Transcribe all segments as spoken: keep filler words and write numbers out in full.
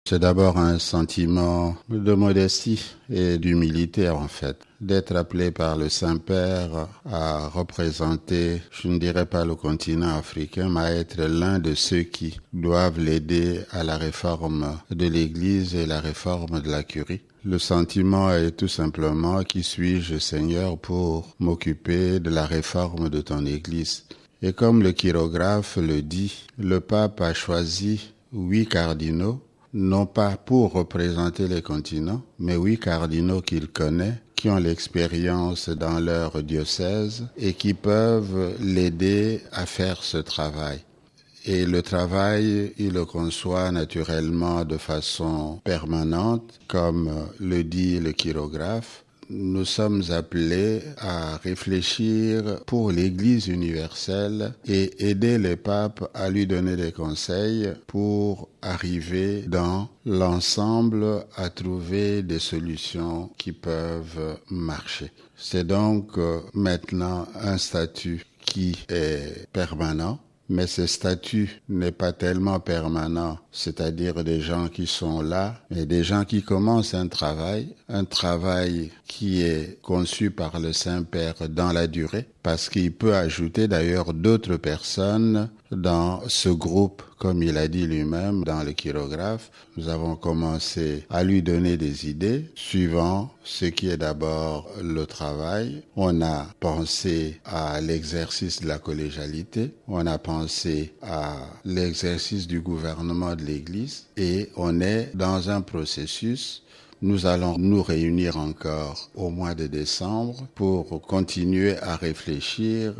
C'est d'abord un sentiment de modestie et d'humilité en fait, d'être appelé par le Saint-Père à représenter, je ne dirais pas le continent africain, mais à être l'un de ceux qui doivent l'aider à la réforme de l'Église et la réforme de la curie. Le sentiment est tout simplement: qui suis-je, Seigneur, pour m'occuper de la réforme de ton Église? Et comme le chirographe le dit, le pape a choisi huit cardinaux, non pas pour représenter les continents, mais huit cardinaux qu'il connaît, qui ont l'expérience dans leur diocèse et qui peuvent l'aider à faire ce travail. Et le travail, il le conçoit naturellement de façon permanente, comme le dit le chirographe. Nous sommes appelés à réfléchir pour l'Église universelle et aider les papes à lui donner des conseils pour arriver dans l'ensemble à trouver des solutions qui peuvent marcher. C'est donc maintenant un statut qui est permanent. Mais ce statut n'est pas tellement permanent, c'est-à-dire des gens qui sont là, mais des gens qui commencent un travail, un travail qui est conçu par le Saint-Père dans la durée, parce qu'il peut ajouter d'ailleurs d'autres personnes dans ce groupe, comme il a dit lui-même dans le chirographe. Nous avons commencé à lui donner des idées suivant ce qui est d'abord le travail. On a pensé à l'exercice de la collégialité, on a pensé à l'exercice du gouvernement de l'Église et on est dans un processus. Nous allons nous réunir encore au mois de décembre pour continuer à réfléchir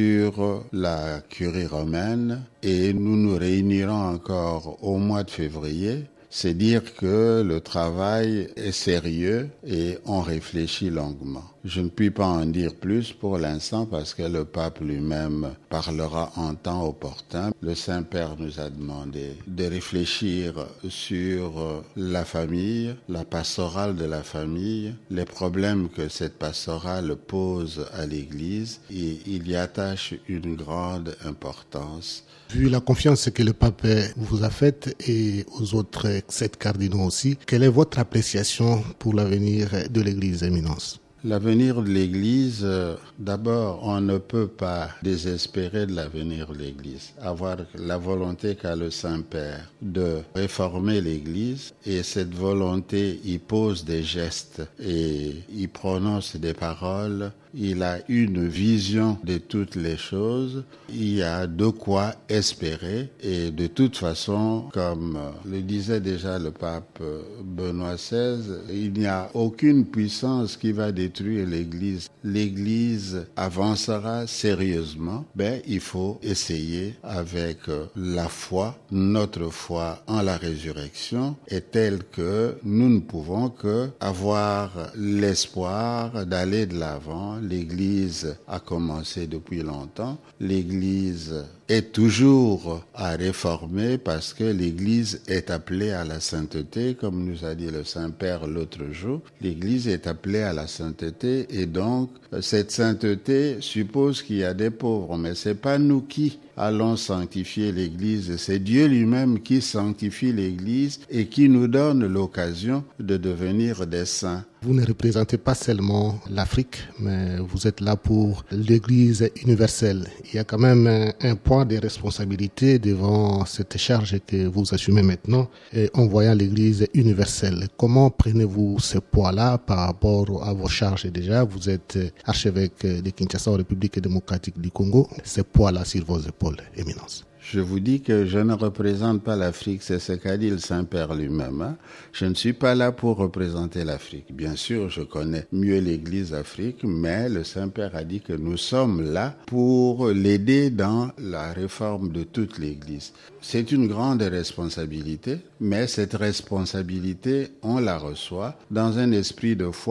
sur la curie romaine et nous nous réunirons encore au mois de février. C'est dire que le travail est sérieux et on réfléchit longuement. Je ne puis pas en dire plus pour l'instant parce que le pape lui-même parlera en temps opportun. Le Saint-Père nous a demandé de réfléchir sur la famille, la pastorale de la famille, les problèmes que cette pastorale pose à l'Église et il y attache une grande importance. Vu la confiance que le pape vous a faite et aux autres sept cardinaux aussi, quelle est votre appréciation pour l'avenir de l'Église, Éminence? L'avenir de l'Église, d'abord, on ne peut pas désespérer de l'avenir de l'Église. Avoir la volonté qu'a le Saint-Père de réformer l'Église, et cette volonté, il pose des gestes et il prononce des paroles. Il a une vision de toutes les choses. Il y a de quoi espérer. Et de toute façon, comme le disait déjà le pape Benoît seize, il n'y a aucune puissance qui va détruire l'Église. L'Église avancera sérieusement. Ben, il faut essayer avec la foi. Notre foi en la résurrection est telle que nous ne pouvons que avoir l'espoir d'aller de l'avant. L'Église a commencé depuis longtemps. L'Église est toujours à réformer parce que l'Église est appelée à la sainteté, comme nous a dit le Saint-Père l'autre jour. L'Église est appelée à la sainteté et donc cette sainteté suppose qu'il y a des pauvres, mais c'est pas nous qui allons sanctifier l'Église, c'est Dieu lui-même qui sanctifie l'Église et qui nous donne l'occasion de devenir des saints. Vous ne représentez pas seulement l'Afrique, mais vous êtes là pour l'Église universelle. Il y a quand même un, un poids de responsabilité devant cette charge que vous assumez maintenant et en voyant l'Église universelle. Comment prenez-vous ce poids-là par rapport à vos charges déjà? Vous êtes archevêque de Kinshasa en République démocratique du Congo. Ce poids-là sur vos épaules, Éminence. Je vous dis que je ne représente pas l'Afrique, c'est ce qu'a dit le Saint-Père lui-même. Hein. Je ne suis pas là pour représenter l'Afrique. Bien sûr, je connais mieux l'Église Afrique, mais le Saint-Père a dit que nous sommes là pour l'aider dans la réforme de toute l'Église. C'est une grande responsabilité, mais cette responsabilité, on la reçoit dans un esprit de foi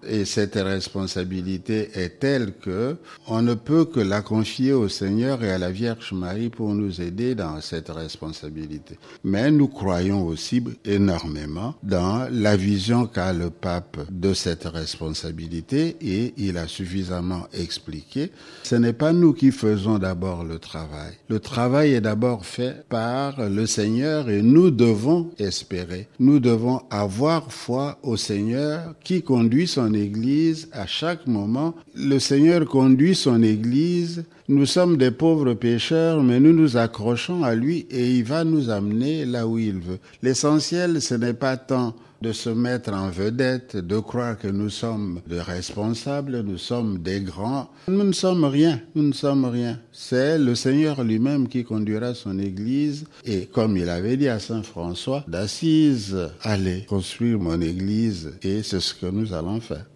Et cette responsabilité est telle que on ne peut que la confier au Seigneur et à la Vierge Marie pour nous aider dans cette responsabilité. Mais nous croyons aussi énormément dans la vision qu'a le pape de cette responsabilité et il a suffisamment expliqué. Ce n'est pas nous qui faisons d'abord le travail. Le travail est d'abord fait par le Seigneur et nous devons espérer. Nous devons avoir foi au Seigneur qui conduit son Église à chaque moment. Le Seigneur conduit son Église. Nous sommes des pauvres pécheurs, mais nous nous accrochons à lui et il va nous amener là où il veut. L'essentiel, ce n'est pas tant de se mettre en vedette, de croire que nous sommes des responsables, nous sommes des grands. Nous ne sommes rien, nous ne sommes rien. C'est le Seigneur lui-même qui conduira son Église et comme il avait dit à Saint François d'Assise, allez construire mon Église et c'est ce que nous allons faire.